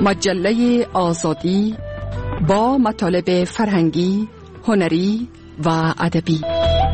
مجله آزادی با مطالب فرهنگی، هنری و ادبی.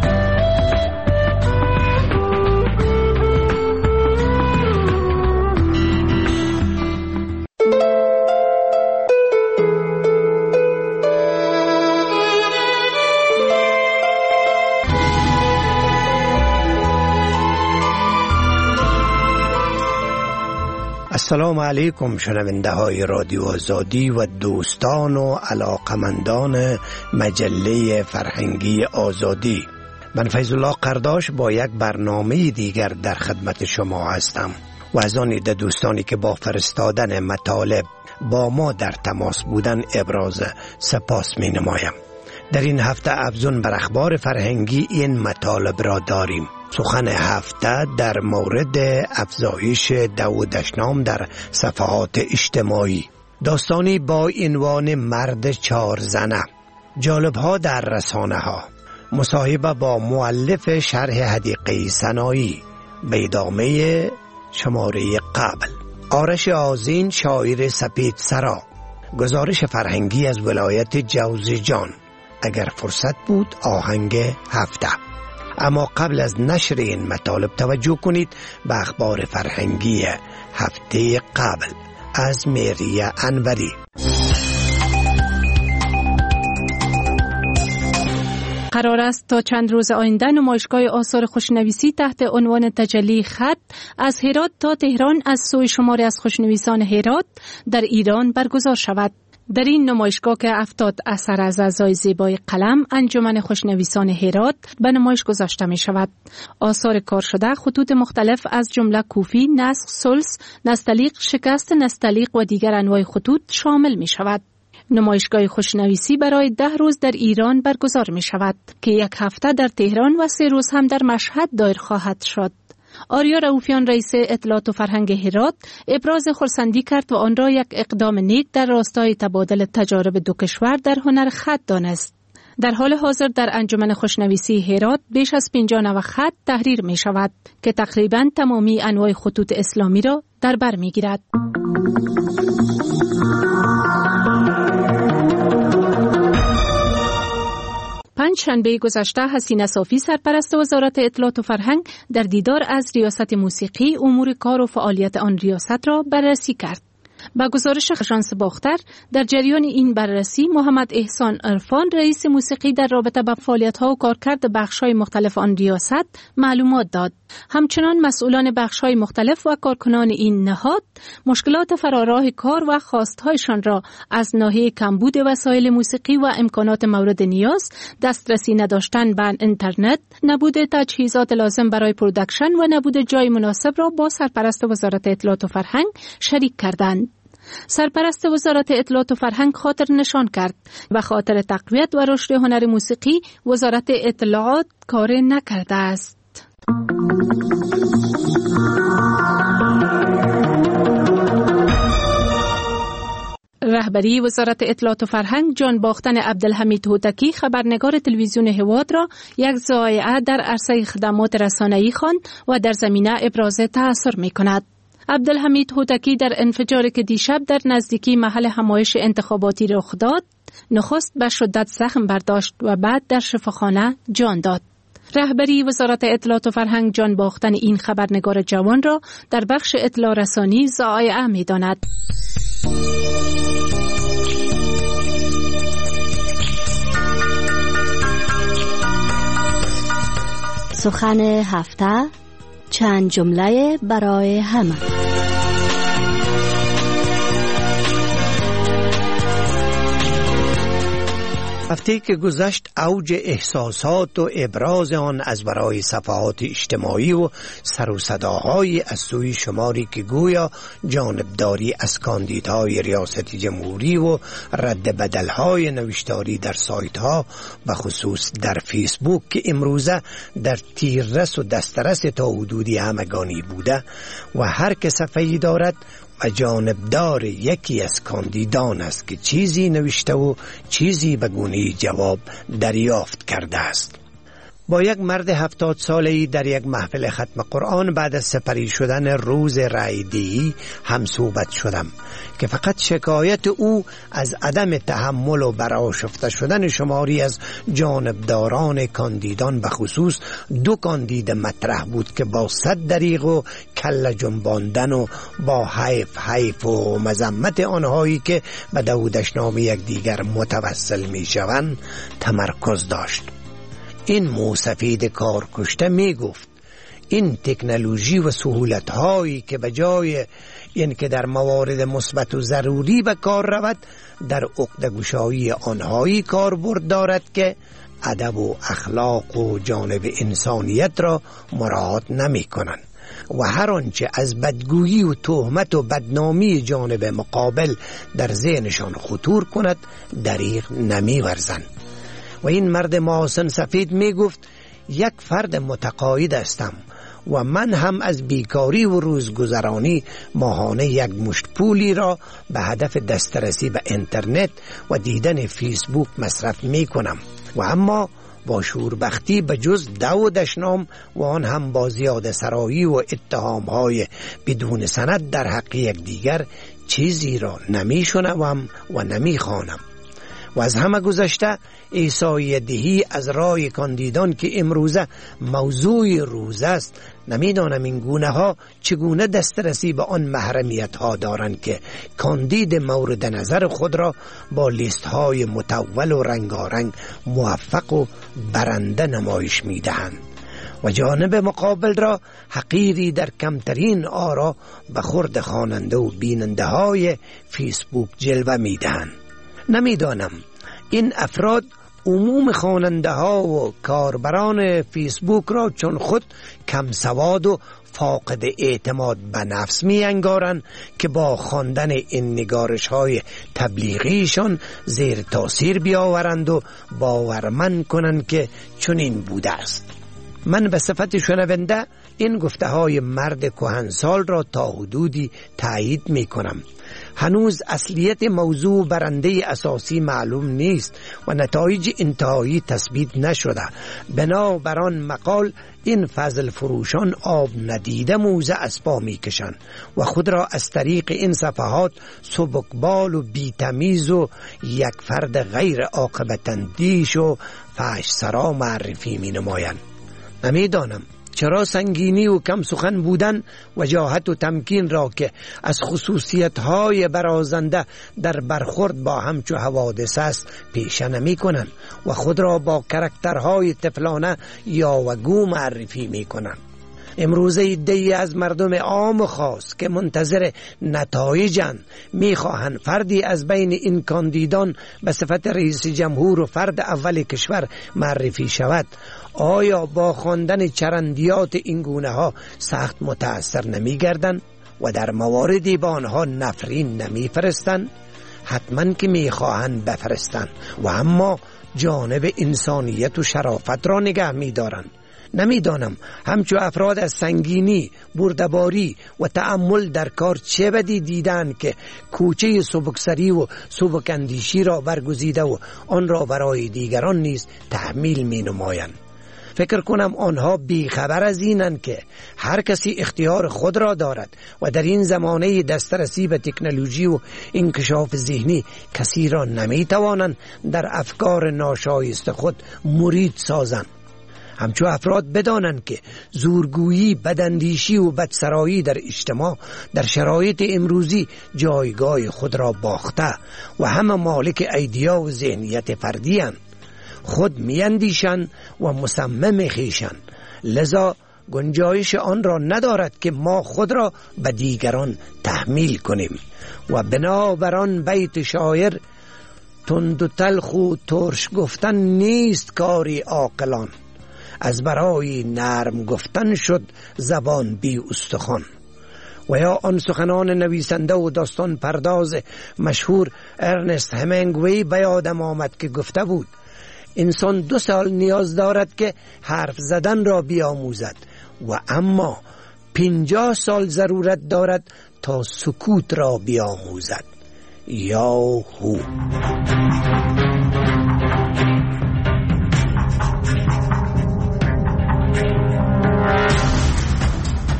السلام علیکم شنونده های رادیو آزادی و دوستان و علاقمندان مجله فرهنگی آزادی. من فیض الله قرداش با یک برنامه دیگر در خدمت شما هستم و از آن دوستانی که با فرستادن مطالب با ما در تماس بودن ابراز سپاس می نمایم. در این هفته افزون بر اخبار فرهنگی این مطالب را داریم. سخن هفته در مورد افزایش دو دشنام در صفحات اجتماعی، داستانی با عنوان مرد 4 زنه، جالب‌ها در رسانه ها، مصاحبه با مؤلف شرح حدیقه سنایی، به ادامه شماره قبل آرش آذین شاعر سپید سرا، گزارش فرهنگی از ولایت جوزجان، اگر فرصت بود آهنگ هفته. اما قبل از نشر این مطالب توجه کنید به اخبار فرهنگی هفته قبل از میریه انوری. قرار است تا چند روز آینده نمایشگاه آثار خوشنویسی تحت عنوان تجلی خط از هرات تا تهران از سوی شماری از خوشنویسان هرات در ایران برگزار شود. در این نمایشگاه که 70 اثر از اعضای زیبای قلم انجمن خوشنویسان هرات به نمایش گذاشته می شود. آثار کار شده خطوط مختلف از جمله کوفی، نسخ، سلس، نستعلیق، شکست نستعلیق و دیگر انواع خطوط شامل می شود. نمایشگاه خوشنویسی برای 10 روز در ایران برگزار می شود که 1 هفته در تهران و 3 روز هم در مشهد دایر خواهد شد. آریا رؤوفیان رئیس اطلاعات و فرهنگ هرات ابراز خرسندی کرد و آن را یک اقدام نیک در راستای تبادل تجارب دو کشور در هنر خط دانست. در حال حاضر در انجمن خوشنویسی هرات بیش از 50 نوع خط تحریر می شود که تقریباً تمامی انواع خطوط اسلامی را در بر می گیرد. پنجشنبه گذشته حسینه صافی سرپرست وزارت اطلاعات و فرهنگ در دیدار از ریاست موسیقی امور کار و فعالیت آن ریاست را بررسی کرد. با گزارش آژانس باختر در جریان این بررسی محمد احسان عرفان رئیس موسیقی در رابطه با فعالیت‌ها و کارکرد بخش‌های مختلف آن ریاست معلومات داد. همچنان مسئولان بخش‌های مختلف و کارکنان این نهاد مشکلات فراراه کار و خواست‌هایشان را از ناحیه کمبود وسایل موسیقی و امکانات مورد نیاز، دسترسی نداشتن به اینترنت، نبود تجهیزات لازم برای پروداکشن و نبود جای مناسب را با سرپرست وزارت اطلاعات و فرهنگ شریک کردند. سرپرست وزارت اطلاعات و فرهنگ خاطر نشان کرد و خاطر تقویت و رشد هنر موسیقی وزارت اطلاعات کار نکرده است. رهبری وزارت اطلاعات و فرهنگ جان باختن عبدالحمید هوتکی خبرنگار تلویزیون هواد را یک ضایعه در عرصه خدمات رسانه‌ای خواند و در زمینه ابراز تأثیر می‌کند. عبدالحمید هوتکی در انفجاری که دیشب در نزدیکی محل همایش انتخاباتی رخ داد، نخست به شدت زخم برداشت و بعد در شفاخانه جان داد. رهبری وزارت اطلاعات و فرهنگ جان باختن این خبرنگار جوان را در بخش اطلاع رسانی ضایعه می‌داند. سخن هفته، چند جمله برای همه. هفته که گذشت اوج احساسات و ابراز آن از برای صفحات اجتماعی و سر و صداهای از سوی شماری که گویا جانبداری از کاندیدهای ریاست جمهوری و رد بدلهای نوشتاری در سایت ها و خصوص در فیسبوک که امروزه در تیررس و دسترس تا حدودی همگانی بوده و هر که صفحه‌ای دارد و جانبدار یکی از کاندیدان است که چیزی نوشته و چیزی به گونه جواب دریافت کرده است. با یک مرد 70 ساله‌ای در یک محفل ختم قرآن بعد از سپری شدن روز رایدهی هم صحبت شدم که فقط شکایت او از عدم تحمل و برآشفته شدن شماری از جانبداران کاندیدان، به خصوص 2 کاندید مطرح بود که با 100 دریغ و کله جنباندن و با حیف و مذمت آنهایی که به دودشنام یکدیگر متوسل می شوند تمرکز داشت. این موسفید کار کشته می گفت این تکنولوژی و سهولت هایی که به جای این که در موارد مثبت و ضروری به کار رود، در عقده‌گشایی آنهایی کاربرد دارد که ادب و اخلاق و جانب انسانیت را مراعات نمی کنند و هر آنچه از بدگویی و تهمت و بدنامی جانب مقابل در ذهنشان خطور کند دریغ نمی ورزند. و این مرد ماسن سفید می گفت یک فرد متقاعد هستم و من هم از بیکاری و روزگذرانی ماهانه یک مشت پولی را به هدف دسترسی به اینترنت و دیدن فیسبوک مصرف می کنم و اما با شوربختی به جز دشنام و آن هم با زیاده سرایی و اتهامهای بدون سند در حق یک دیگر چیزی را نمی شنوم و نمی خوانم. و از همه گذشته ایسای دهی از رای کاندیدان که امروزه موضوع روز است، نمیدانم این گونه ها چگونه دسترسی به آن محرمیت ها دارند که کاندید مورد نظر خود را با لیست های متول و رنگارنگ موفق و برنده نمایش می دهند و جانب مقابل را حقیری در کمترین آرا به خورد خواننده و بیننده های فیسبوک جلوه می دهند. نمیدانم این افراد عموم خواننده ها و کاربران فیسبوک را چون خود کم سواد و فاقد اعتماد به نفس می انگارند که با خواندن این نگارش های تبلیغیشان زیر تاثیر بیاورند و باورمند کنند که چنین بوده است. من به صفت شنونده این گفته های مرد کهنسال را تا حدودی تایید می کنم. هنوز اصلیت موضوع برنده اساسی معلوم نیست و نتایج انتهایی تثبیت نشده. بنابراین مقال این فضل فروشان آب ندیده موزه از پا می کشند و خود را از طریق این صفحات سبکبال و بی‌تمیز و یک فرد غیر عاقبت اندیش و فحش سرا معرفی می نمایند. نمیدانم چرا سنگینی و کم سخن بودن وجاهت و تمکین را که از خصوصیت‌های برازنده در برخورد با همچو حوادث است پیشه نمی کنند و خود را با کرکترهای طفلانه یا وگو معرفی می کنند. امروزه ایده‌ای از مردم عام خاص که منتظر نتایجند میخواهند فردی از بین این کاندیدان به صفت رئیس جمهور و فرد اول کشور معرفی شود. آیا با خواندن چرندیات این گونه ها سخت متأثر نمی گردند و در مواردی با آنها نفرین نمی فرستند؟ حتما که می خواهند بفرستند و اما جانب انسانیت و شرافت را نگه می دارند. نمیدانم همچو افراد از سنگینی، بردباری و تأمل در کار چه بدی دیدن که کوچه سبکسری و سبکاندیشی را برگزیده و آن را برای دیگران نیز تحمیل می نمایند. فکر کنم آنها بیخبر از اینند که هر کسی اختیار خود را دارد و در این زمانه دسترسی به تکنولوژی و انکشاف ذهنی کسی را نمی توانند در افکار ناشایست خود مرید سازند. همچو افراد بدانند که زورگویی، بداندیشی و بدسرایی در اجتماع در شرایط امروزی جایگاه خود را باخته و همه مالک ایدیا و ذهنیت فردی اند. خود میاندیشند و مصمم خویشند، لذا گنجایش آن را ندارد که ما خود را به دیگران تحمیل کنیم و بنابراین بیت شاعر تند و تلخ و ترش گفتن نیست کاری عاقلان، از برای نرم گفتن شد زبان بی استخوان. و یا آن سخنان نویسنده و داستان پرداز مشهور ارنست همینگوی به یادم آمد که گفته بود انسان 2 سال نیاز دارد که حرف زدن را بیاموزد و اما 50 سال ضرورت دارد تا سکوت را بیاموزد. یا هو.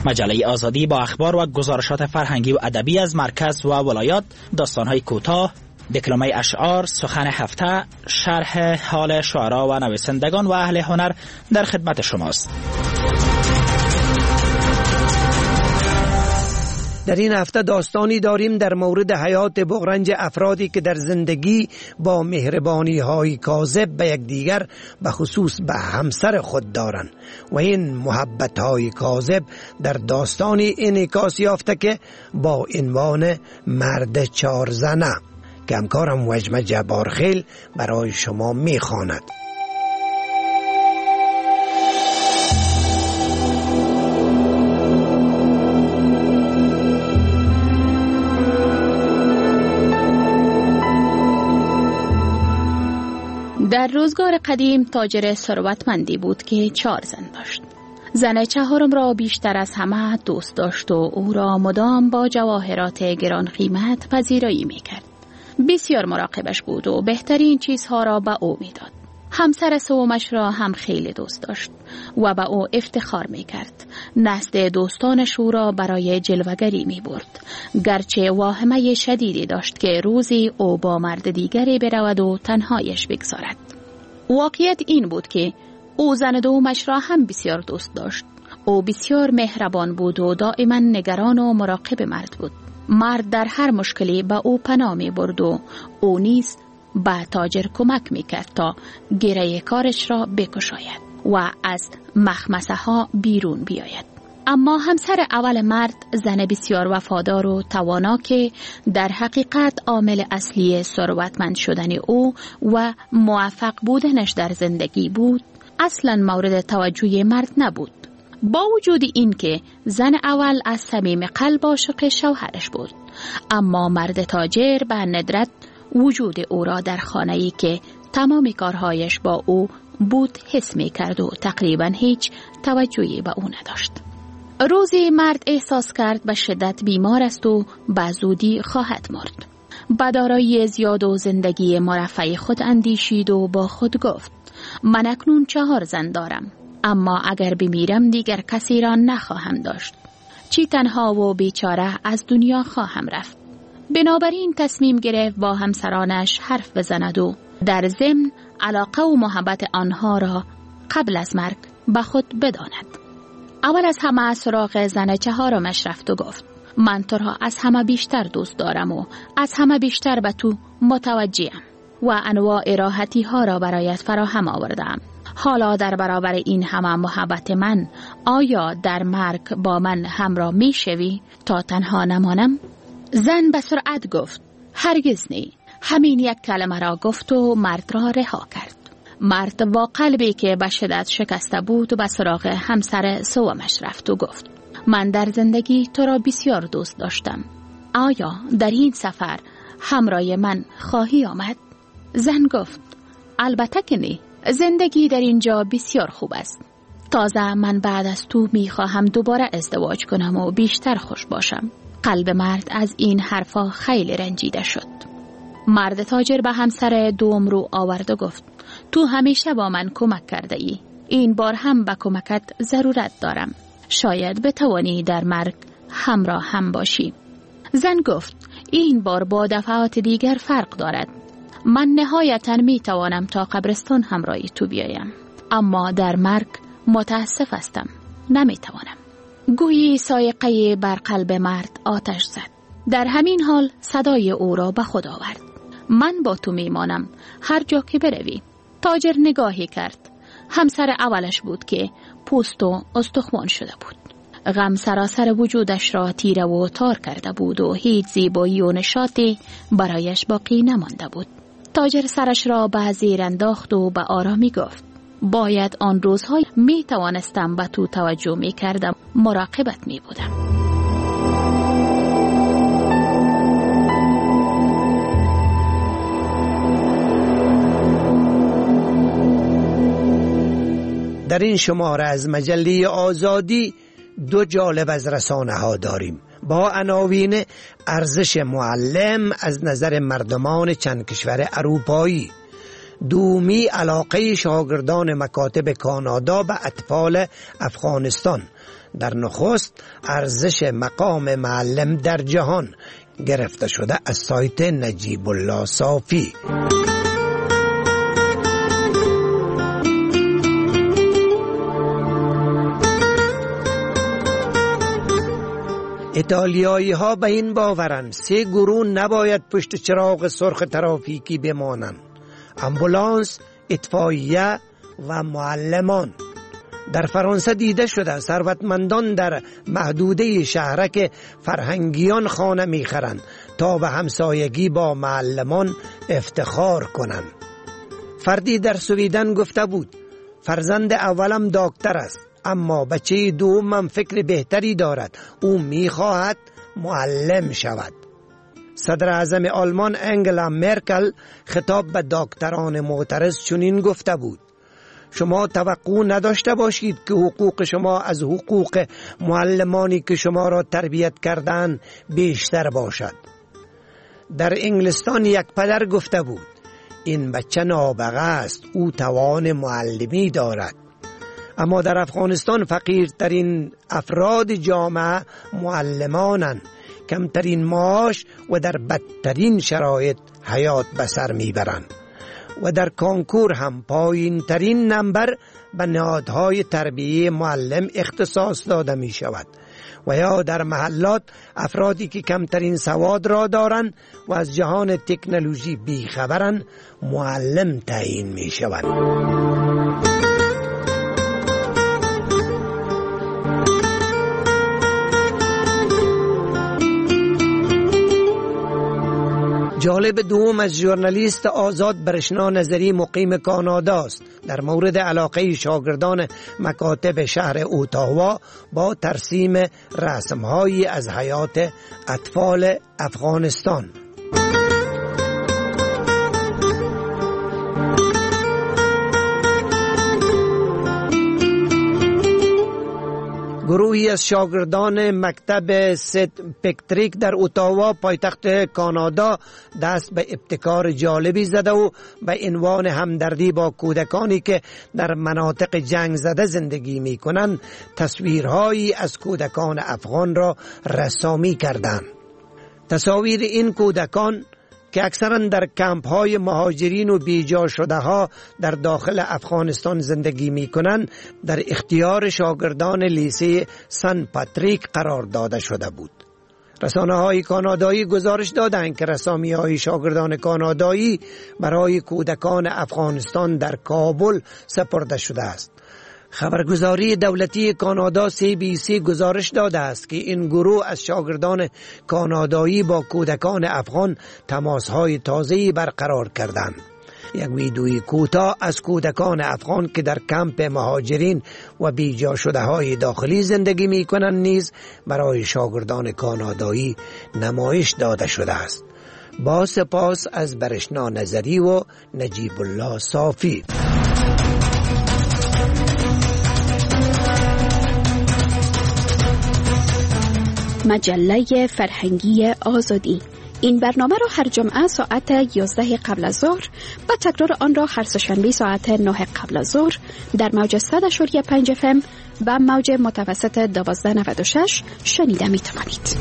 مجله آزادی با اخبار و گزارشات فرهنگی و ادبی از مرکز و ولایات، داستان‌های کوتاه، دکلمه اشعار، سخن هفته، شرح حال شعرا و نویسندگان و اهل هنر در خدمت شماست. در این هفته داستانی داریم در مورد حیات بغرنج افرادی که در زندگی با مهربانی های کاذب به یکدیگر به خصوص به همسر خود دارند و این محبت های کاذب در داستانی انعکاس یافته که با عنوان مرد 4 زنه که همکارم وجمه جبارخیل برای شما میخواند. در روزگار قدیم تاجر ثروتمندی بود که 4 زن داشت. زن چهارم را بیشتر از همه دوست داشت و او را مدام با جواهرات گران قیمت پذیرایی میکرد. بسیار مراقبش بود و بهترین چیزها را به او میداد. همسر سومش را هم خیلی دوست داشت و به او افتخار میکرد. نزد دوستانش او را برای جلوگری میبرد، گرچه واهمه شدیدی داشت که روزی او با مرد دیگری برود و تنهایش بگذارد. واقعیت این بود که او زن دومش را هم بسیار دوست داشت. او بسیار مهربان بود و دائما نگران و مراقب مرد بود. مرد در هر مشکلی به او پناه می برد و او نیز به تاجر کمک می کرد تا گره کارش را بکشاید و از مخمسه ها بیرون بیاید. اما همسر اول مرد زن بسیار وفادار و توانا که در حقیقت عامل اصلی ثروتمند شدن او و موفق بودنش در زندگی بود، اصلا مورد توجه مرد نبود. با وجود این که زن اول از صمیم قلب عاشق شوهرش بود، اما مرد تاجر به ندرت وجود او را در خانه‌ای که تمام کارهایش با او بود حس می کرد و تقریبا هیچ توجهی به او نداشت. روزی مرد احساس کرد به شدت بیمار است و به زودی خواهد مرد. با دارایی زیاد و زندگی مرفه خود اندیشید و با خود گفت: من اکنون 4 زن دارم، اما اگر بمیرم دیگر کسی را نخواهم داشت. چی تنها و بیچاره از دنیا خواهم رفت. بنابراین تصمیم گرفت با همسرانش حرف بزند و در ضمن علاقه و محبت آنها را قبل از مرگ به خود بداند. اول از همه سراغ زن 4مش رفت و گفت: من تو را از همه بیشتر دوست دارم و از همه بیشتر به تو متوجهم و انواع راحتی ها را برایت فراهم آوردم. حالا در برابر این همه محبت من، آیا در مرگ با من همراه می شوی تا تنها نمانم؟ زن به سرعت گفت: هرگز نی. همین یک کلمه را گفت و مرد را رها کرد. مرد با قلبی که به شدت شکسته بود به سراغ همسر سومش رفت و گفت: من در زندگی تو را بسیار دوست داشتم. آیا در این سفر همراه من خواهی آمد؟ زن گفت: البته که نی. زندگی در اینجا بسیار خوب است. تازه من بعد از تو می خواهم دوباره ازدواج کنم و بیشتر خوش باشم. قلب مرد از این حرفا خیلی رنجیده شد. مرد تاجر به همسر دوم رو آورد و گفت: تو همیشه با من کمک کرده ای. این بار هم به کمکت ضرورت دارم. شاید بتوانی در مرگ همراه هم باشی. زن گفت: این بار با دفعات دیگر فرق دارد. من نهایتاً می توانم تا قبرستان همراهی تو بیایم، اما در مرگ متاسف هستم، نمی توانم. گویی سایقه بر قلب مرد آتش زد. در همین حال صدای او را به خود آورد: من با تو می مانم هر جا که بروی. تاجر نگاهی کرد. همسر اولش بود که پوست و استخوان شده بود. غم سراسر وجودش را تیره و تار کرده بود و هیچ زیبایی و نشاطی برایش باقی نمانده بود. تاجر سرش را به زیر انداخت و به آرامی گفت: باید آن روزهای می توانستم به تو توجه می کردم، مراقبت می بودم. در این شماره از مجله آزادی 2 جالب از رسانه ها داریم با عناوین: ارزش معلم از نظر مردمان چند کشور اروپایی، دومی علاقه شاگردان مکاتب کانادا به اطفال افغانستان، در نخست ارزش مقام معلم در جهان، گرفته شده از سایت نجیب الله صافی. ایتالیایی ها به این باورند 3 گروه نباید پشت چراغ سرخ ترافیکی بمانند: امبولانس، اطفائیه و معلمان. در فرانسه دیده شده ثروتمندان در محدوده شهرک فرهنگیان خانه می‌خرند تا به همسایگی با معلمان افتخار کنند. فردی در سویدن گفته بود فرزند اولم دکتر است، اما بچه دومم فکر بهتری دارد، او می‌خواهد معلم شود. صدر اعظم آلمان انگلا مرکل خطاب به دکتران معترض چنین گفته بود: شما توقع نداشته باشید که حقوق شما از حقوق معلمانی که شما را تربیت کردند بیشتر باشد. در انگلستان یک پدر گفته بود این بچه نابغه است، او توان معلمی دارد. اما در افغانستان فقیرترین افراد جامعه معلمانند، کمترین معاش و در بدترین شرایط حیات به سر میبرند و در کنکور هم پایین ترین نمبر به نهادهای تربیه معلم اختصاص داده می شود و یا در محلات افرادی که کمترین سواد را دارند و از جهان تکنولوژی بیخبرند معلم تعیین می شود. جالب دوم از ژورنالیست آزاد برشنا نظری مقیم کانادا است در مورد علاقه شاگردان مکاتب شهر اوتاوا با ترسیم رسم‌هایی از حیات اطفال افغانستان. گروهی از شاگردان مکتب سنت پاتریک در اوتاوا پایتخت کانادا دست به ابتکار جالبی زده و به عنوان همدردی با کودکانی که در مناطق جنگ زده زندگی می کنند تصویرهایی از کودکان افغان را رسامی کردند. تصاویر این کودکان که اکثرا در کمپ های مهاجرین و بیجا شده ها در داخل افغانستان زندگی می کنند در اختیار شاگردان لیسه سنت پاتریک قرار داده شده بود. رسانه های کانادایی گزارش دادند که رسامی های شاگردان کانادایی برای کودکان افغانستان در کابل سپرده شده است. خبرگزاری دولتی کانادا CBC گزارش داده است که این گروه از شاگردان کانادایی با کودکان افغان تماس‌های تازه‌ای برقرار کردند. یک ویدیوی کوتاه از کودکان افغان که در کمپ مهاجرین و بیجا شده های داخلی زندگی می کنند نیز برای شاگردان کانادایی نمایش داده شده است. با سپاس از برشنا نظری و نجیب الله صافی. مجله فرهنگی آزادی. این برنامه را هر جمعه ساعت 11 قبل از ظهر و تکرار آن را هر سه‌شنبه ساعت 9 قبل از ظهر در موج 100.5 FM و موج متوسط 1296 شنیده می توانید.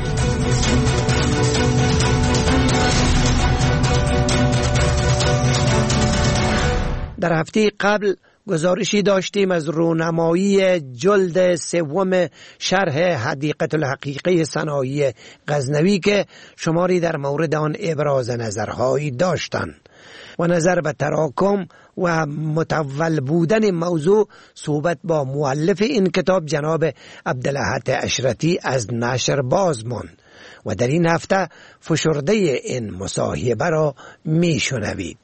در هفته قبل گزارشی داشتیم از رونمایی جلد 3 شرح حدیقه الحقیقه صنایع غزنوی که شماری در مورد آن ابراز نظرهایی داشتند و نظر به تراکم و متول بودن موضوع صحبت با مؤلف این کتاب جناب عبدالاحد اشرتی از نشر باز ماند و در این هفته فشرده این مصاحبه را میشنوید.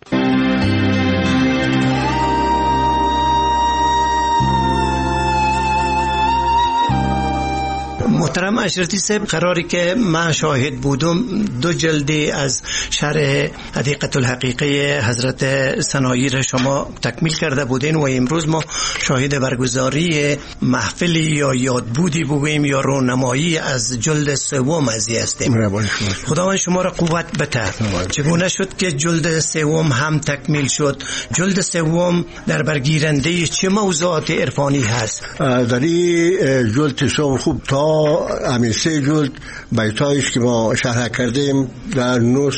محترم اشرتی صاحب، قراری که من شاهد بودم 2 جلد از شرح حدیقه الحقیقه حضرت سنایی را شما تکمیل کرده بودین و امروز ما شاهد برگزاری محفلی یا یادبودی بگوییم یا رونمایی از جلد 3 ازی هستیم. خداوند شما را قوت بده. چگونه شد که جلد 3 هم تکمیل شد؟ جلد 3 در برگیرنده چه موضوعات عرفانی هست؟ در این جلد 3 خوب تا همین 3 جلد بیتایش که ما شرح کردیم در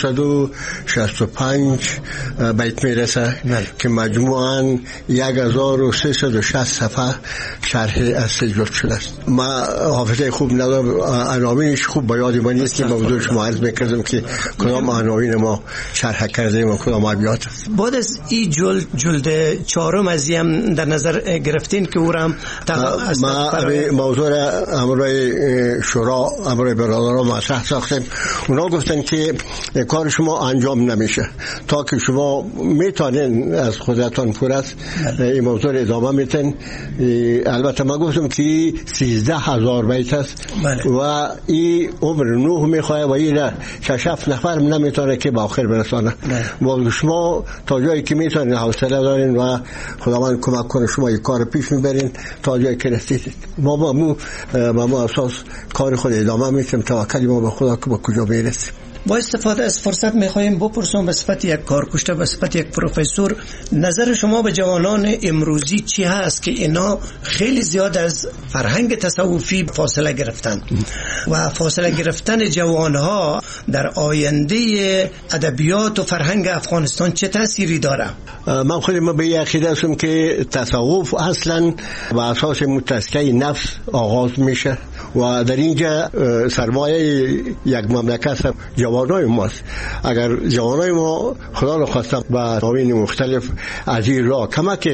965 بیت میرسه که مجموعاً 1360 صفحه شرح از 3 جلد شده است. ما حافظه خوب ندارم، عناوینش خوب به یاد من نیست که موضوع شما عرض میکردم که کدام عناوین ما شرح کردیم و کدام ابیات. بعد از این جلد 4 ازی هم در نظر گرفتین که او را ما موضوع امرای شورا، امرای برادران مطرح ساختیم. اونا گفتن که کار شما انجام نمیشه تا که شما میتونین از خودتان پر است این موضوع ادامه میتن. البته ما گفتم که 13,000 بیت است و این عمر نوح میخواه و این 6-7 نفر نمیتونه که با آخر برسانه. و شما تا جایی که میتونین حوصله دارین و خداوند کمک کنه شما این کار پیش میبرین تا جایی که رسیدید. ما اساس کار خود ادامه میتیم، توکلی ما به خدا که با کجا میرسیم. با استفاده از فرصت میخوایم بپرسیم به صفت یک کارکشته، به صفت یک پروفسور، نظر شما به جوانان امروزی چی هست که اینا خیلی زیاد از فرهنگ تصوفی فاصله گرفتن و فاصله گرفتن جوانها در آینده ادبیات و فرهنگ افغانستان چه تأثیری داره؟ من خودم به این عقیده هستم که تصوف اصلا به اساس متسکه نفس آغاز میشه و در اینجا سرمایه یک مملکت جوانای ماست. اگر جوانای ما خدا رو خواستم با عناوین مختلف از این راه کمک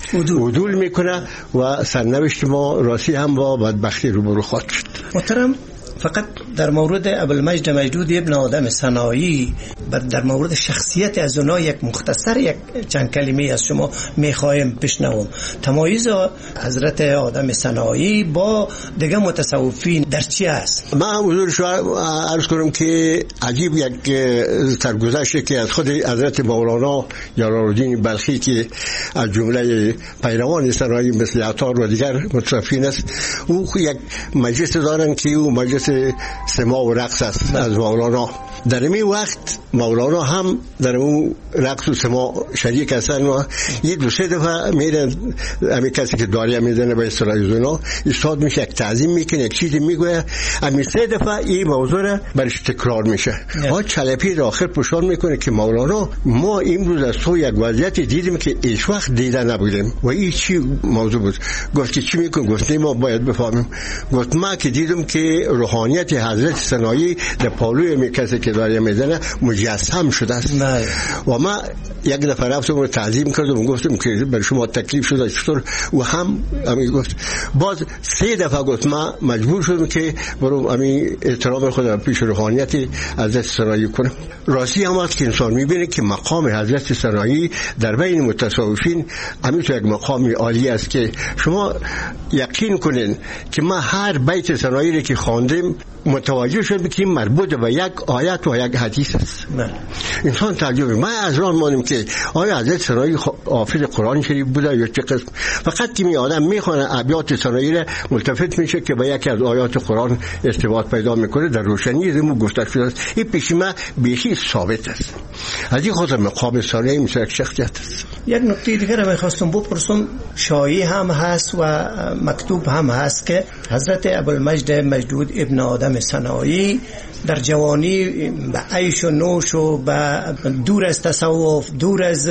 عدول میکنه و سرنوشت ما راستی هم با بدبختی روبرو خواهد شد. محترم، فقط در مورد ابوالمجد مجدود ابن آدم سنایی، در مورد شخصیت از اونا یک مختصر یک چند کلمه از شما میخوایم بشنوم. تمایز حضرت آدم سنایی با دیگه متصوفین در چی است؟ من حضور شما عرض کنم که عجیب یک سرگذشتی که از خود حضرت مولانا جلال‌الدین بلخی که از جمله پیروان سنایی مثل عطار و دیگر متصوفین است، او یک مجلس دارن که او مجلس سما و رقص است از مولانا. در این وقت مولانا هم در اون رقص و سما شریک هستن و 1-2-3 دفعه میرن همین کسی که داری میزنه به اصطلاح زنا استاد میشه، یک تعظیم میکنه، یک چیزی میگوه، همین 3 دفعه این موضوع برش تکرار میشه. ها چلپی را آخر پشان میکنه که مولانا ما امروز از تو یک وضعیت دیدیم که هیچ وقت دیده نبودیم. و این چی موضوع بود؟ گفت که چی میکنه؟ گفت ما باید بفهمیم. گفت ما که دیدم که روحانیت حضرت سنایی در پالوی می کسی که داری میزنه مجسم شده است. و ما یک دفعه رفتم رو تعظیم کردم و گفتم که بر شما تکلیف شده چطور؟ و هم همین گفت. باز 3 دفعه گفت ما مجبور شدم که برام همین احترام خود پیش روحانیت حضرت سنایی کنم. راستی هم است که انسان میبینه که مقام حضرت سنایی در بین متصوفین همین تو یک مقام عالی است که شما یقین کنین که ما هر بیت سنایی رو که خواندیم متوجه شد که مربوط به یک آیت و یک حدیث است. انسان تعجب ما از راه مانیم که آیا حضرت سنایی حافظ قرآن شریف بوده یا چه قسم؟ فقط که می آدم میخونه ابیات سنایی را ملتفت میشه که به یکی از آیات قرآن ارتباط پیدا میکنه، در روشنی زمو گفته شده است. این پیش ما بیخی ثابت است. از این خاطر مقام سنایی مثل یک شخصیت است. یک نکته دیگر رو میخواستم بپرسم، شایعی هم هست و مکتوب هم هست که حضرت ابوالمجد مجدود ابن آدم سنایی در جوانی به عیش و نوش و به دور از تصوف، دور از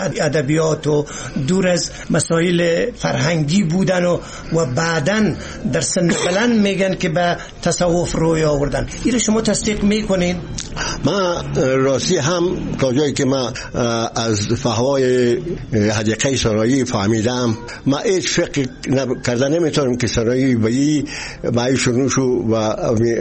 ادبیات و دور از مسائل فرهنگی بودن و بعدن در سن بلند میگن که به تصوف روی آوردن. این شما تصدیق میکنین؟ ما راستی هم تا جایی که ما از فهوای حدیقه سنایی فهمیدم، ما هیچ فکر کردن نمیتونم که سنایی به عیش و نوش و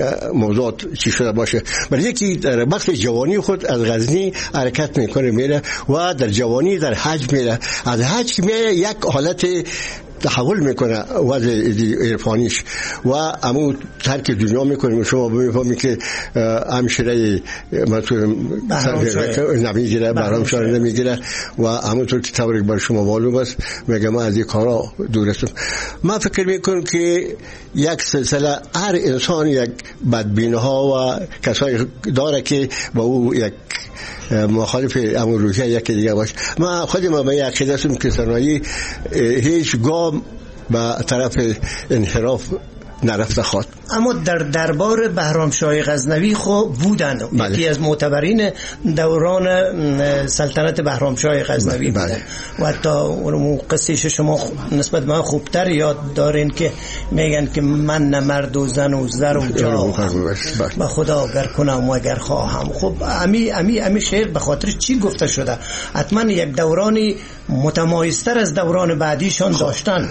موضوعات چی شده باشه. برای یکی در وقت جوانی خود از غزنی حرکت میکنه میره و در جوانی در حج میره، از حج میره یک حالت تحول میکنه وضع عرفانیش و امو ترک دنیا میکنه. شما بفهمید که همشیره مثلا نمیگیره، برامشار نمیگیره و همونطور که تبریک بر شما معلوم است میگه من از این کارا دور هستم. من فکر میکنم که یک سلسله هر انسان یک بدبینه ها و کسایی داره که با او یک مخالف امور روحیه یکی دیگه باشه. من خودم به یک عقیده هستم که صنایع هیچ گام به طرف انحراف نرفته خواهد. اما در دربار بهرامشاه غزنوی خو بودن، یکی از معتبرین دوران سلطنت بهرامشاه غزنوی بودن و حتی اون قصهش شما نسبت به من خوبتر یاد دارین که میگن که من نه مرد و زن و زر و جا به خدا اگر کنم و اگر خواهم. خب امی شعر به خاطر چی گفته شده؟ حتما یک دورانی متمایزتر از دوران بعدیشان داشتن.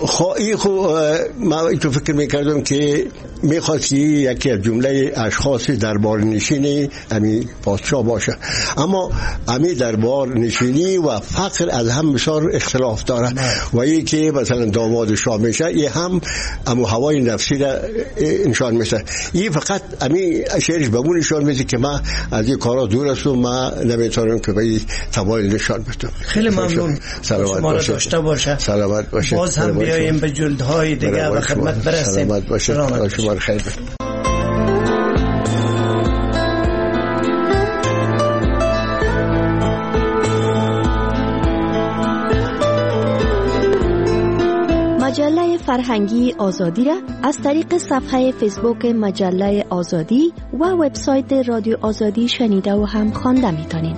من تو فکر میکردم که میخواست یکی از جمله اشخاص دربار نشینی امی پادشاه باشه، اما امی دربار نشینی و فقر از هم بسیار اختلاف داره و این که مثلا داماد شاه میشه یه هم امو هوای نفسی را نشان میشه. این فقط امی شعرش به اون نشان میده که من از این کارا دور هستم، من نمیتونم که به تمایل نشان بدم. خیلی ممنون. شما را داشته باشه. سلامت باشه. باز هم بیاییم به جلدهای دیگه و خدمت برسیم. سلامت باشه. شما خیر. مجله فرهنگی آزادی را از طریق صفحه فیسبوک مجله آزادی و وبسایت رادیو آزادی شنیده و هم خوانده میتونید.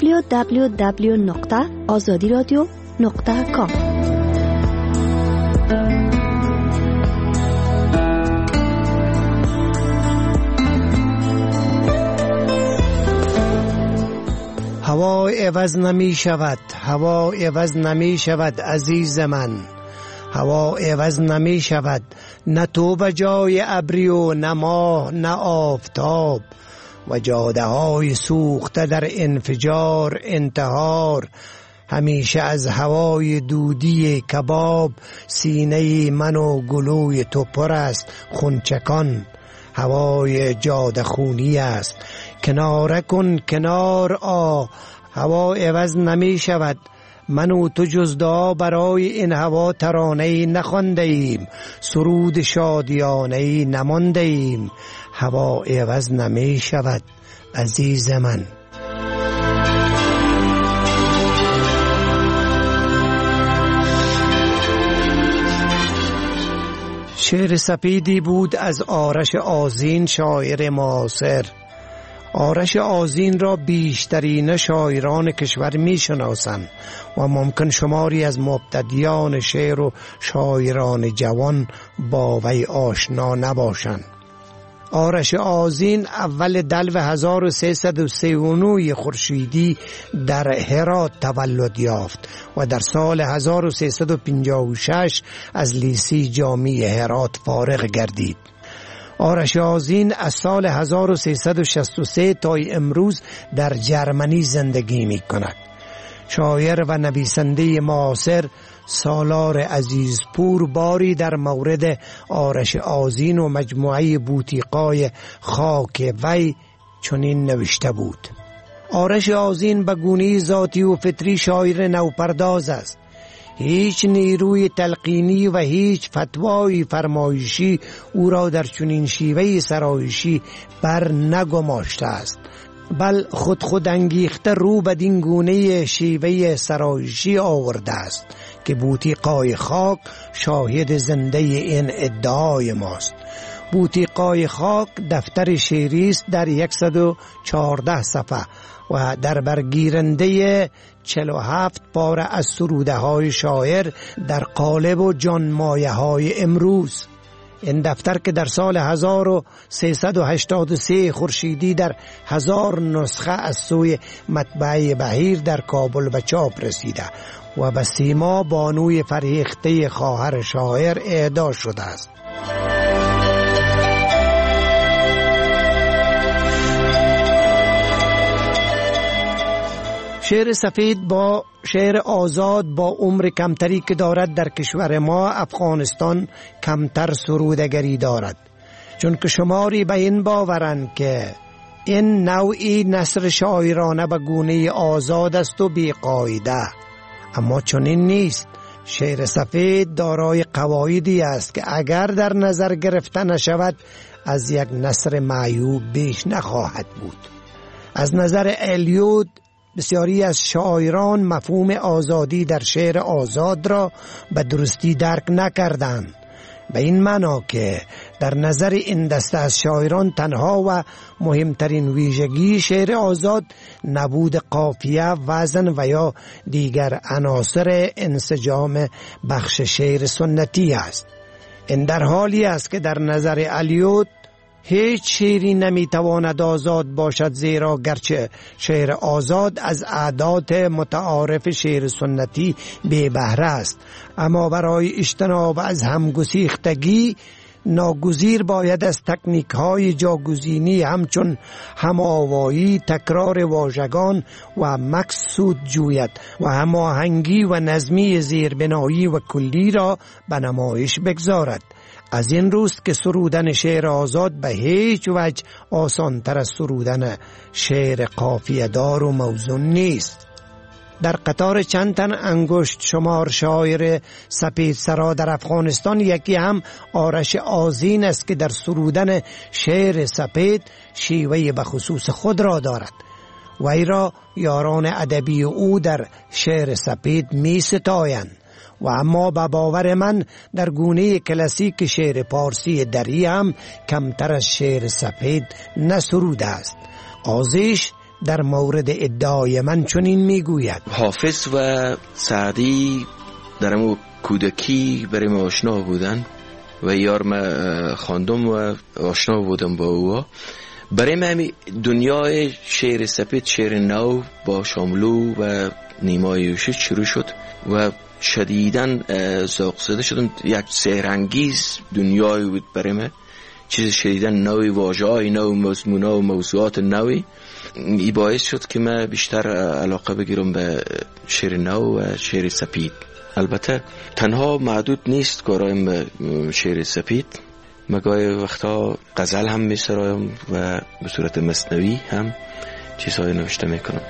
www.azadiradio.com. هوا عوض نمی شود، هوا عوض نمی شود عزیز من، هوا عوض نمی شود، نه تو به جای ابری و نه ماه نه آفتاب و جاده های سوخته در انفجار انتحار. همیشه از هوای دودی کباب سینه من و گلوی تو پر است خونچکان. هوای جاده خونی است، کناره کن کنار آ. هوا عوض نمی شود، من و تو جز دعا برای این هوا ترانه‌ای نخوانده ایم، سرود شادیانه‌ای نمانده ایم. هوا عوض نمی شود عزیز من. شعر سپیدی بود از آرش آذین، شاعر معاصر. آرش آذین را بیشترین شاعران کشور می شناسند و ممکن شماری از مبتدیان شعر و شاعران جوان با وی آشنا نباشند. آرش آذین اول دلو 1339 خورشیدی در هرات تولد یافت و در سال 1356 از لیسه جامعه هرات فارغ گردید. آرش آذین از سال 1363 تا امروز در جرمنی زندگی می کند. شاعر و نویسنده معاصر سالار عزیزپور باری در مورد آرش آذین و مجموعه بوتیقای خاک وی چنین نوشته بود: آرش آذین به گونه ذاتی و فطری شاعر نوپرداز است. هیچ نیروی تلقینی و هیچ فتوای فرمایشی او را در چنین شیوه سرایشی بر نگماشته است، بل خود انگیخته رو بدین گونه شیوه سرایشی آورده است که بوتیقای خاک شاهد زنده این ادعای ماست. بوتیقای خاک دفتر شعری است در 114 صفحه و در برگیرنده 47 پاره از سروده های شاعر در قالب و جانمایه های امروز. این دفتر که در سال 1383 خورشیدی در 1000 نسخه از سوی مطبعه بهیر در کابل به چاپ رسیده و به سیما بانوی فرهیخته خواهر شاعر اهدا شده است. شعر سفید با شعر آزاد با عمر کمتری که دارد در کشور ما افغانستان کمتر سرودگری دارد، چون که شماری به این باورند که این نوعی نثر شاعرانه به گونه آزاد است و بی قاعده، اما چنین نیست. شعر سفید دارای قواعدی است که اگر در نظر گرفته نشود از یک نثر معیوب بیش نخواهد بود. از نظر الیوت بسیاری از شاعران مفهوم آزادی در شعر آزاد را به درستی درک نکردند، به این معنا که در نظر این دسته از شاعران تنها و مهمترین ویژگی شعر آزاد نبود قافیه، وزن و یا دیگر عناصر انسجام بخش شعر سنتی است. این در حالی است که در نظر الیوت هیچ شعری نمیتواند آزاد باشد، زیرا گرچه شعر آزاد از عادات متعارف شعر سنتی بی بهره است، اما برای اجتناب از همگسیختگی ناگزیر باید از تکنیک های جاگزینی همچون هماوایی، تکرار واژگان و مقصود جوید و هماهنگی و نظمی زیربنایی و کلی را به نمایش بگذارد. از این روست که سرودن شعر آزاد به هیچ وجه آسان تر از سرودن شعر قافیه دار و موزون نیست. در قطار چند تن انگشت شمار شاعر سپید سرا در افغانستان یکی هم آرش آذین است که در سرودن شعر سپید شیوه به خصوص خود را دارد. وی را یاران ادبی او در شعر سپید می ستایند و اما به باور من در گونه کلاسیک شعر پارسی دری هم کمتر از شعر سپید نسروده است. آزیش در مورد ادعای من چنین میگوید: حافظ و سعدی در امو کودکی برای ما آشنا بودن و یار ما خواندم و آشنا بودم با او. برای من دنیای شعر سپید، شعر نو با شاملو و نیما یوشی شروع شد و شدیداً ذوق زده شدم. یک سحرانگیز دنیایی بود برای من، چیز شدیداً نوی، واژه‌های نو، مضمون‌ها و موضوعات نوی. این باعث شد که من بیشتر علاقه بگیرم به شعر نو و شعر سپید. البته تنها محدود نیست کارایم به شعر سپید، مگاهی وقتا غزل هم می‌سرایم و به صورت مثنوی هم چیزهای نوشته میکنم.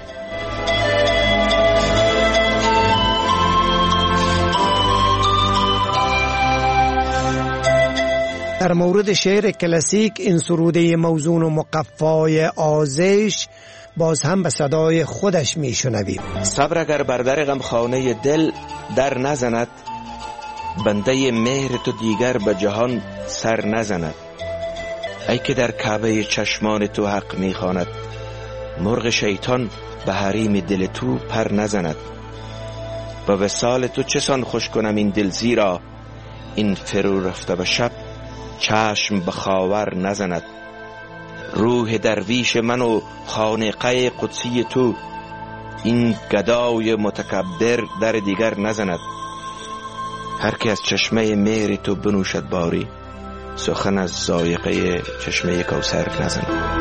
در مورد شعر کلاسیک این سروده موزون و مقفای آزیش باز هم به صدای خودش میشنویم. صبر اگر بر در غمخانه دل در نزند، بنده مهر تو دیگر به جهان سر نزند. ای که در کعبه چشمان تو حق میخواند، مرغ شیطان به حریم دل تو پر نزند. با وصال تو چسان خوش کنم این دل، زیرا این فرو رفته به شب چشم به خاور نزند. روح درویش من و خانقه قدسی تو، این گدای متکبر در دیگر نزند. هر که از چشمه مهر تو بنوشد باری، سخن از ذائقه چشمه کوثر نزند.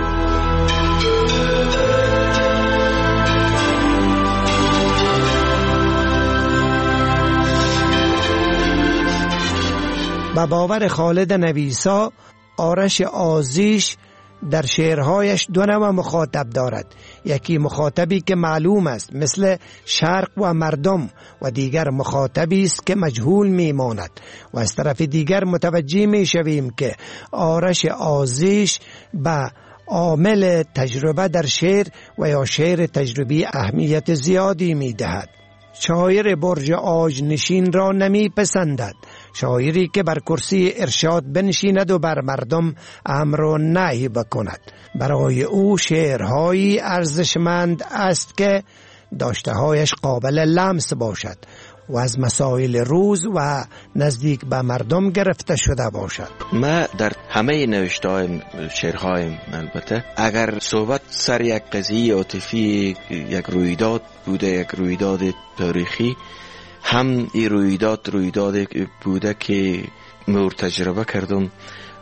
به باور خالد نویسا، آرش آزیش در شعرهایش دو نوع مخاطب دارد. یکی مخاطبی که معلوم است مثل شرق و مردم، و دیگر مخاطبی است که مجهول میماند. و از طرف دیگر متوجه میشویم که آرش آزیش به عامل تجربه در شعر و یا شعر تجربی اهمیت زیادی میدهد. شاعر برج آج نشین را نمی پسندد، شاعری که بر کرسی ارشاد بنشیند و بر مردم امر و نهی بکند. برای او شعرهایی ارزشمند است که داشته‌هایش قابل لمس باشد و از مسائل روز و نزدیک به مردم گرفته شده باشد. من در همه نوشته‌هایم، شعرهایم، البته اگر صحبت سر یک قضیه عاطفی، یک رویداد بوده، یک رویداد تاریخی، هم این رویداد بوده که من تجربه کردم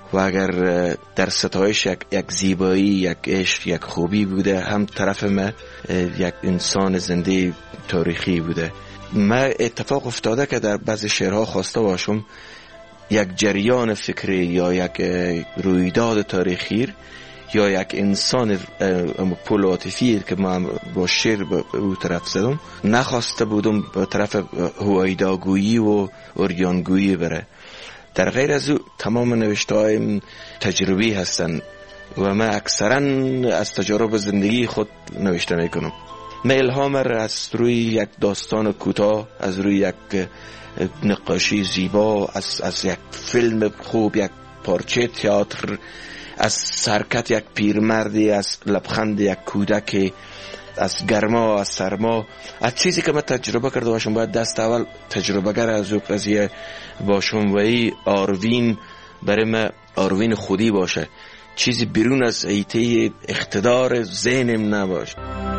و اگر در ستایش یک زیبایی، یک عشق، یک خوبی بوده، هم طرف ما یک انسان زنده تاریخی بوده. ما اتفاق افتاده که در بعضی شعرها خواسته باشم یک جریان فکری یا یک رویداد تاریخی یا یک انسان پول عاطفی که من با شعر به او طرف زدم نخواسته بودم به طرف هویداگویی و اوریانگویی بره. در غیر از او تمام نوشته‌هایم تجربی هستند و من اکثرا از تجارب زندگی خود نوشته میکنم. من الهام از روی یک داستان کوتاه، از روی یک نقاشی زیبا، از یک فیلم خوب، یک پارچه تئاتر، از سرکت یک پیرمردی، از لبخند یک کودک، از گرما، از سرما، از چیزی که من تجربه کرده باشم باید دست اول تجربه‌گر از او قضیه باشم و ای آروین برای من آروین خودی باشه، چیزی بیرون از حیطه اقتدار ذهنم نباشه.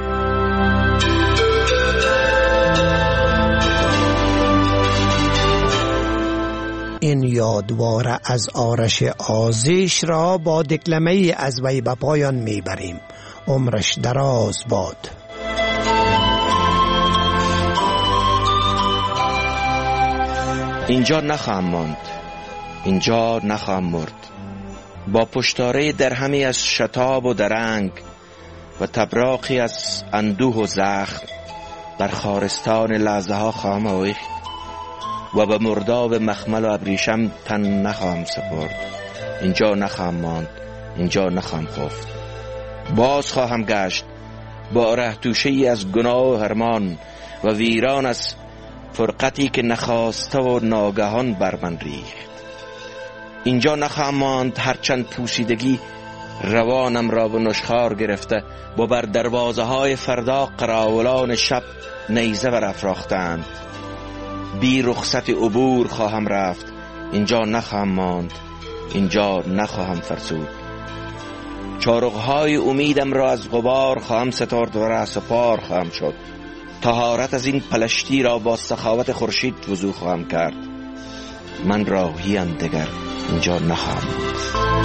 این یادوار از آرش آزیش را با دکلمه از وی به پایان میبریم. عمرش دراز باد. اینجا نخواهم ماند، اینجا نخواهم مرد، با پشتاره درهمی از شتاب و درنگ و تبراقی از اندوه و زخم بر خارستان لحظه ها خواهم آویخت و به مرداب مخمل و ابریشم تن نخواهم سپرد. اینجا نخواهم ماند، اینجا نخواهم خفت. باز خواهم گشت با ره توشه‌ای از گناه و هرمان و ویران از فرقتی که نخواسته و ناگهان بر من ریخت. اینجا نخواهم ماند هرچند پوسیدگی روانم را به نشخوار گرفته و بر دروازه های فردا قراولان شب نیزه برافراختند. بی رخصت عبور خواهم رفت، اینجا نخواهم ماند، اینجا نخواهم فرسود. چارق‌های امیدم را از غبار خواهم سترد و رأسپار خواهم شد. طهارت از این پلشتی را با سخاوت خورشید وضو خواهم کرد. من راهیم دگر اینجا نخواهم ماند.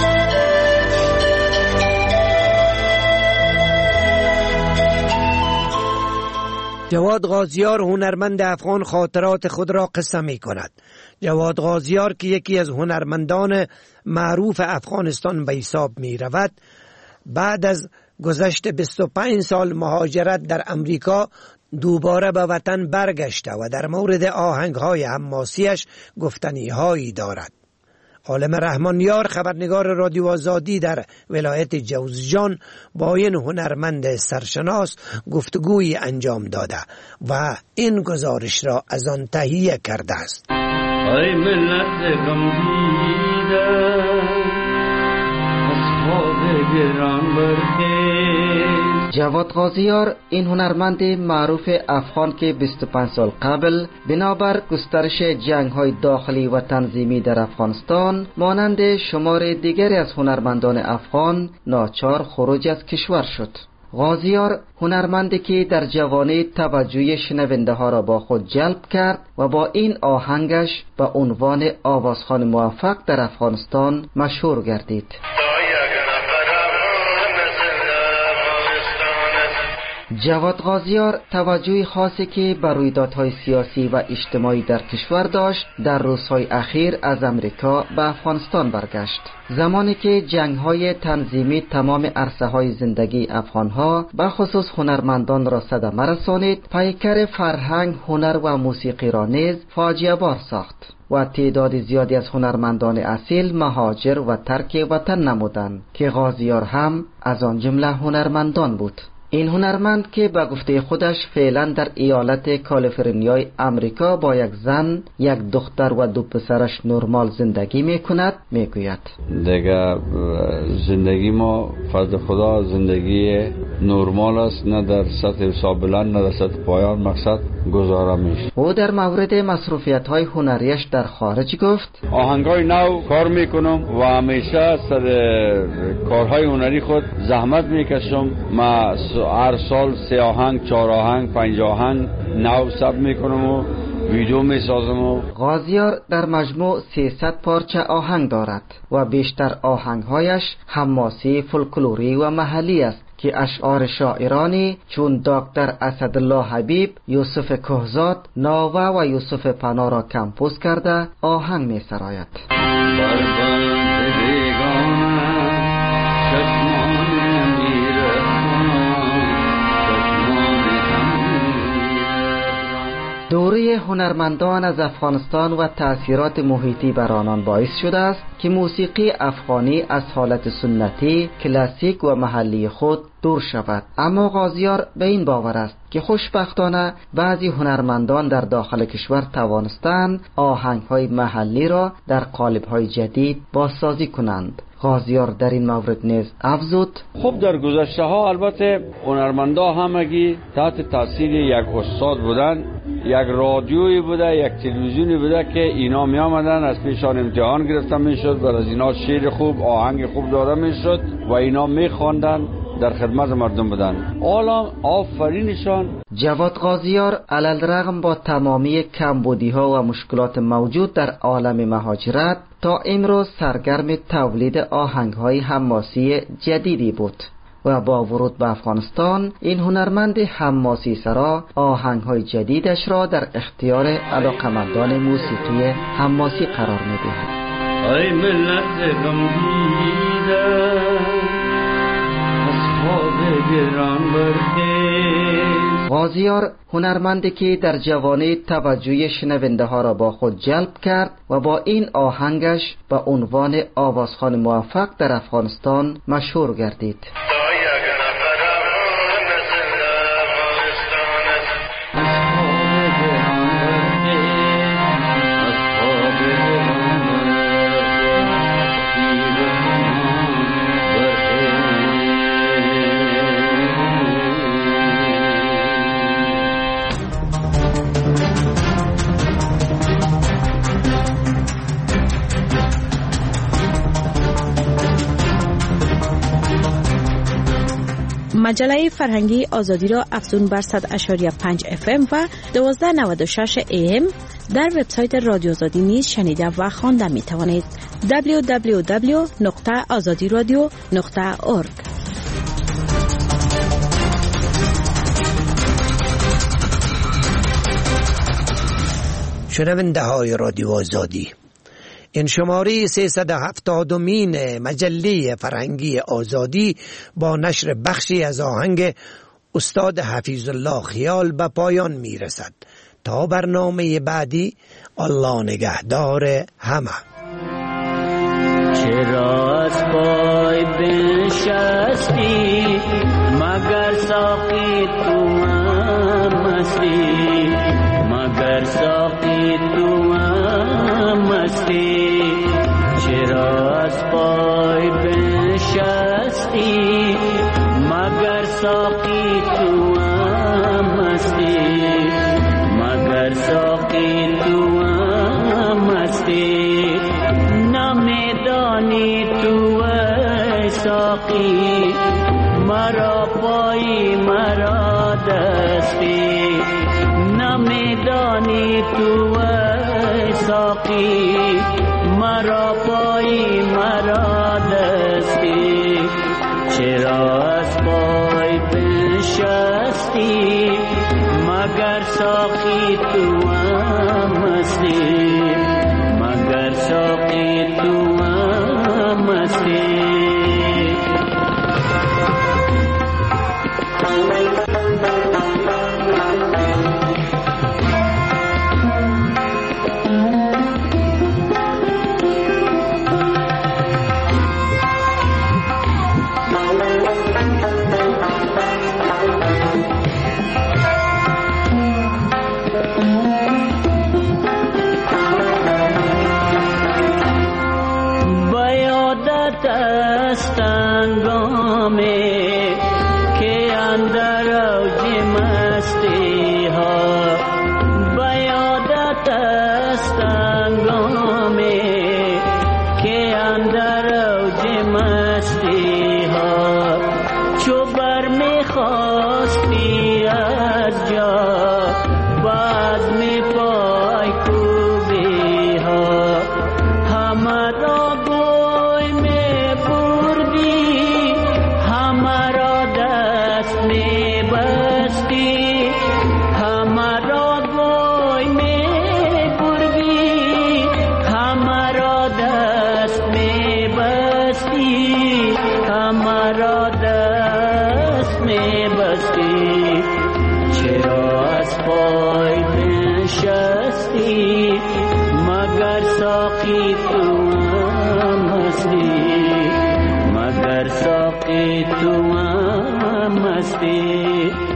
جواد غازیار هنرمند افغان خاطرات خود را قصه می کند. جواد غازیار که یکی از هنرمندان معروف افغانستان به حساب می رود، بعد از گذشت 25 سال مهاجرت در امریکا دوباره به وطن برگشته و در مورد آهنگ‌های حماسیش گفتنی‌هایی دارد. عالم رحمانیار خبرنگار رادیو آزادی در ولایت جوزجان با این هنرمند سرشناس گفتگویی انجام داده و این گزارش را از آن تهیه کرده است. ای ملت غمدیده اصحاب گران برخیز. جواد غازیار این هنرمند معروف افغان که 25 سال قبل بنابر گسترش جنگ‌های داخلی و تنظیمی در افغانستان مانند شمار دیگری از هنرمندان افغان ناچار خروج از کشور شد. غازیار هنرمندی که در جوانی توجه شنونده ها را با خود جلب کرد و با این آهنگش به عنوان آوازخوان موفق در افغانستان مشهور گردید. جواد غازیار توجه خاصی که بر رویدادهای سیاسی و اجتماعی در کشور داشت در روزهای اخیر از امریکا به افغانستان برگشت. زمانی که جنگ‌های تنظیمی تمام عرصه‌های زندگی افغان‌ها به خصوص هنرمندان را صدمه رسانید، پیکر فرهنگ، هنر و موسیقی را نیز فاجعه بار ساخت و تعداد زیادی از هنرمندان اصیل مهاجر و ترک وطن نمودند که غازیار هم از آن جمله هنرمندان بود. این هنرمند که به گفته خودش فعلا در ایالت کالیفرنیای امریکا با یک زن، یک دختر و 2 پسرش نرمال زندگی میکند، میگوید دیگه زندگی ما فضل خدا زندگی نرمال است، نه در سطح حساب بلند نه در سطح پایان مقصد گزاره میشه. او در مورد مصروفیت های هنریش در خارج گفت آهنگای نو کار میکنم و همیشه سر کارهای هنری خود زحمت میکشم. ما هر سال 3 آهنگ 4 آهنگ 5 آهنگ نو ثبت میکنم و ویدیو می سازم. و غازیار در مجموع 300 پارچه آهنگ دارد و بیشتر آهنگهایش حماسی، فولکلوری و محلی است که اشعار شاعرانی چون دکتر اسدالله حبیب، یوسف کهزاد، ناوه و یوسف پناه را کمپوز کرده آهنگ می سراید. دوره هنرمندان از افغانستان و تأثیرات محیطی بر آنان باعث شده است که موسیقی افغانی از حالت سنتی، کلاسیک و محلی خود دور شود. اما غازیار به این باور است که خوشبختانه بعضی هنرمندان در داخل کشور توانستند آهنگ‌های محلی را در قالب‌های جدید بازسازی کنند. غازیار در این مورد نیز افزود: خب در گذشته ها البته هنرمندا همگی تحت تاثیر یک استاد بودن، یک رادیویی بوده، یک تلویزیونی بوده که اینا می آمدن از پیشان امتحان گرفته می شد و از اینا شعر خوب، آهنگ خوب داده می شد و اینا می خواندن، در خدمت مردم بودن. حالا آفرینشان. جواد غازیار علالرغم با تمامی کمبودی‌ها و مشکلات موجود در عالم مهاجرت تا امروز سرگرم تولید آهنگ‌های حماسی جدیدی بود و با ورود به افغانستان این هنرمند حماسی سرا آهنگ‌های جدیدش را در اختیار علاقمندان موسیقی حماسی قرار می‌دهد. ای ملت غمگیده از خواب گران برخیز. غازیار هنرمندی که در جوانی توجه شنونده ها را با خود جلب کرد و با این آهنگش به عنوان آوازخوان موفق در افغانستان مشهور گردید. مجله فرهنگی آزادی را افزون بر 100.5 FM و 1296 AM در وبسایت رادیو آزادی نیز شنیده و خوانده می توانید. www.azadiradio.org. شنونده های رادیو آزادی، این شماره 370مین مجله فرهنگی آزادی با نشر بخشی از آهنگ استاد حفیظ الله خیال به پایان می رسد. تا برنامه بعدی، الله نگهدار همه. چرا از پای بنشستی مگر ساقی تو مستی، مگر ساقی تو مستی. چرا از پای بنشستی مگر ساقی تو مستی، مگر ساقی تو مستی. نمیدانی تو ساقی مرا پایی مرا دستی، نمیدانی تو ساقی مرا پایی مرا دستی. چرا از پای بنشستی مگر ساقی تو مستی، مگر ساقی تو مستی. خواستی از جا باز می ساقی تو مستی مگر ساقی تو مستی